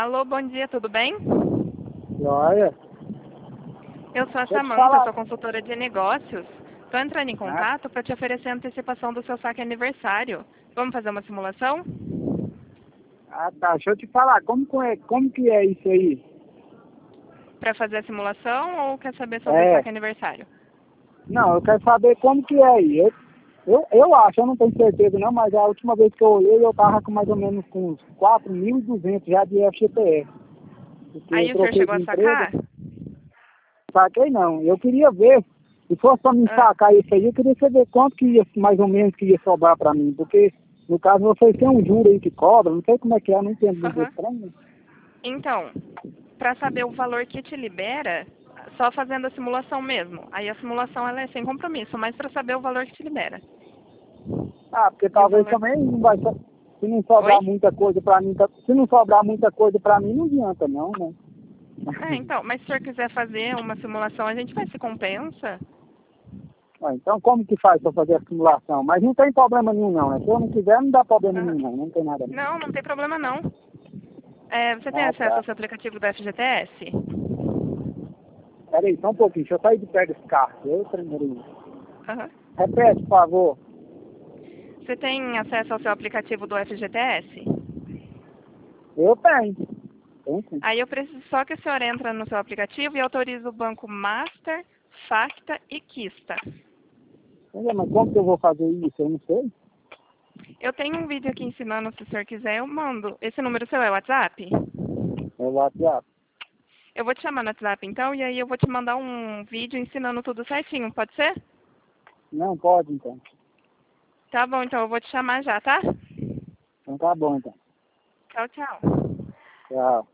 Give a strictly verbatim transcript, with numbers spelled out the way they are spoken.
Alô, bom dia, tudo bem? Joia. Eu sou a Deixa eu te Samanta, falar. sou consultora de negócios. Estou entrando em Ah, contato para te oferecer a antecipação do seu saque aniversário. Vamos fazer uma simulação? ah, tá. Deixa eu te falar. Como, que é, como que é isso aí? Para fazer a simulação ou quer saber sobre o É. saque aniversário? Não, eu quero saber como que é aí. Eu, eu, eu acho, eu não tenho certeza não, mas a última vez que eu olhei, eu tava com mais ou menos com uns quatro mil e duzentos já de F G T S. Porque eu Aí o senhor troquei chegou de a empresa. sacar? Saquei não. Eu queria ver, se fosse pra me Ah, sacar isso aí, eu queria saber quanto que ia, mais ou menos, que ia sobrar pra mim. Porque, no caso, vocês têm um juro aí que cobra, não sei como é que é, não entendo muito aham. desse trem, né? Então, para saber o valor que te libera, só fazendo a simulação mesmo. Aí a simulação ela é sem compromisso, mas para saber o valor que te libera. Ah, porque E o talvez valor... também não vai so- se não Oi? sobrar muita coisa pra mim, tá- se não sobrar muita coisa pra mim, não adianta não, né? É, então, mas se o senhor quiser fazer uma simulação, a gente vai se compensa. Ah, então como que faz pra fazer a simulação? Mas não tem problema nenhum não, né? Se eu não quiser, não dá problema Aham. nenhum não, não tem nada não. Não, não tem problema não. É, você tem Ah, acesso ao tá. seu aplicativo do F G T S? Pera aí, só um pouquinho, deixa eu sair de perto desse carro. Eu primeiro. Aham. Repete, por favor. Você tem acesso ao seu aplicativo do F G T S? Eu tenho. Tenho sim. Aí eu preciso só que o senhor entra no seu aplicativo e autoriza o banco Master, Facta e Quista. Entendeu? Mas como que eu vou fazer isso? Eu não sei. Eu tenho um vídeo aqui ensinando, se o senhor quiser, eu mando. Esse número seu é o WhatsApp? É o WhatsApp. Eu vou te chamar no WhatsApp então, e aí eu vou te mandar um vídeo ensinando tudo certinho, pode ser? Não pode então. Tá bom, então eu vou te chamar já, tá? Então tá bom então. Tchau, tchau. Tchau.